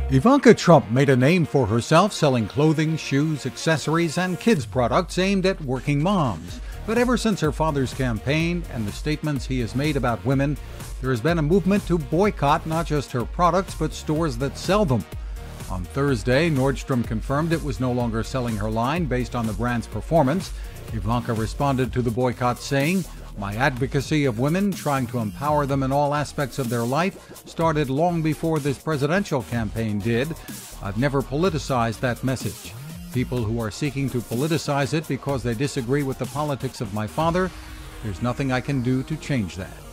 Ivanka Trump made a name for herself selling clothing, shoes, accessories, and kids' products aimed at working moms. But ever since her father's campaign and the statements he has made about women, there has been a movement to boycott not just her products, but stores that sell them. On Thursday, Nordstrom confirmed it was no longer selling her line based on the brand's performance. Ivanka responded to the boycott saying, "My advocacy of women, trying to empower them in all aspects of their life, started long before this presidential campaign did. I've never politicized that message. People who are seeking to politicize it because they disagree with the politics of my father, there's nothing I can do to change that."